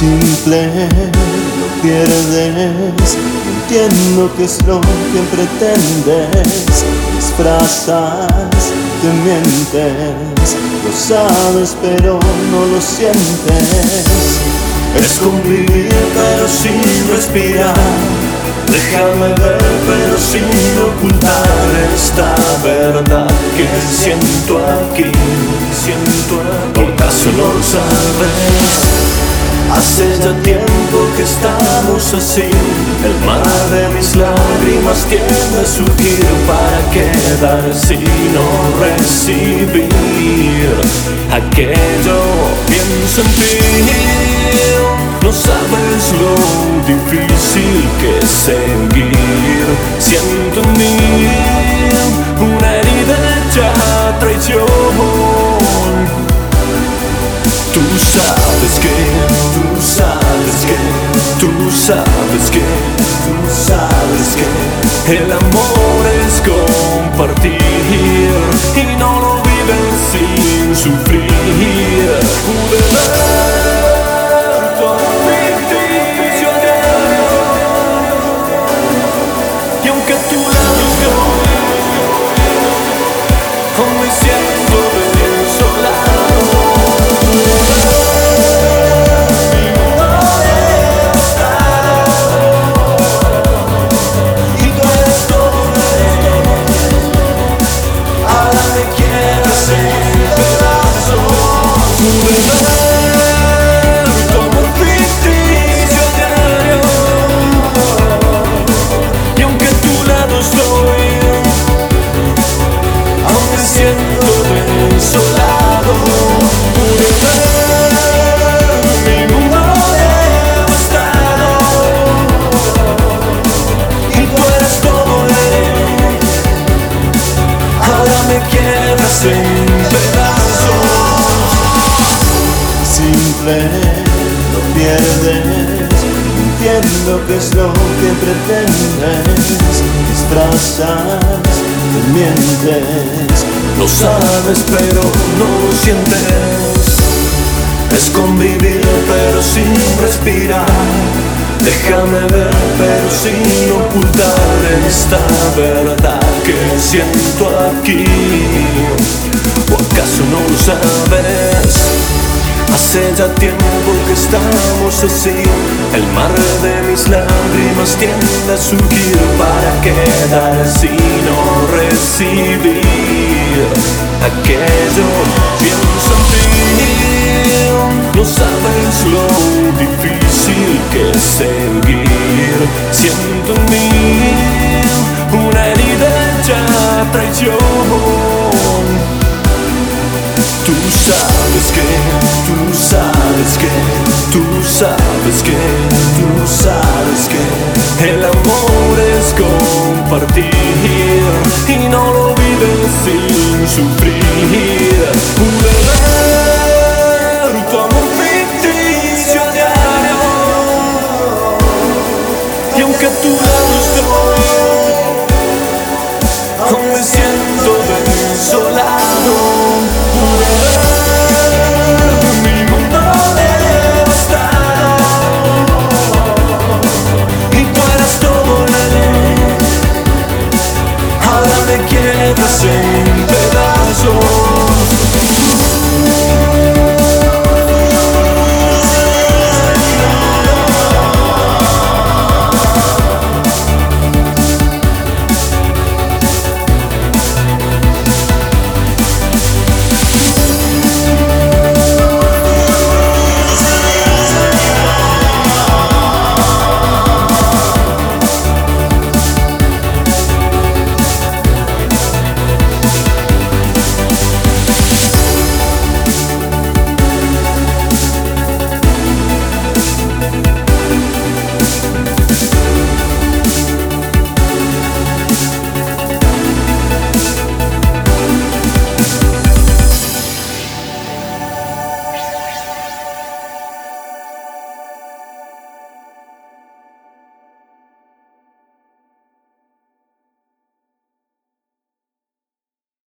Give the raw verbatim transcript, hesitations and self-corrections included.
Simple, lo pierdes. No entiendo qué es lo que pretendes. Disfrazas, te mientes. Lo sabes pero no lo sientes. Es convivir pero sin respirar. Déjame ver pero sin ocultar esta verdad que siento aquí. Siento aquí. ¿Por acaso no lo sabes? Hace ya tiempo que estamos así. El mar de mis lágrimas tiende a surgir para quedarse y no recibir aquello. Pienso en ti, no sabes lo difícil que es seguir. Siento en mí una herida hecha traición. Tú sabes que, tú sabes que, tú sabes que, tú sabes que el amor es compartir y no lo vives sin sufrir. Pude ver tu ficticio diario y aunque a tu lado estoy, aún me siento desolado. En pedazos. Simple, lo pierdes. No entiendo qué es lo que pretendes. Disfrazas, te mientes. Lo sabes pero no lo sientes. Es convivir pero sin respirar. Déjame ver pero sin ocultar esta verdad que siento aquí. ¿O acaso no lo sabes? Hace ya tiempo que estamos así. El mar de mis lágrimas tiende a surgir para quedarse y no recibir aquello. Pienso en ti, no sabes lo difícil que es seguir. Siento en mí una herida hecha traición. Tú sabes que, tú sabes que, tú sabes que, tú sabes que el amor es compartir y no lo vives sin sufrir. Pude ver tu amor ficticio a diario y aunque tú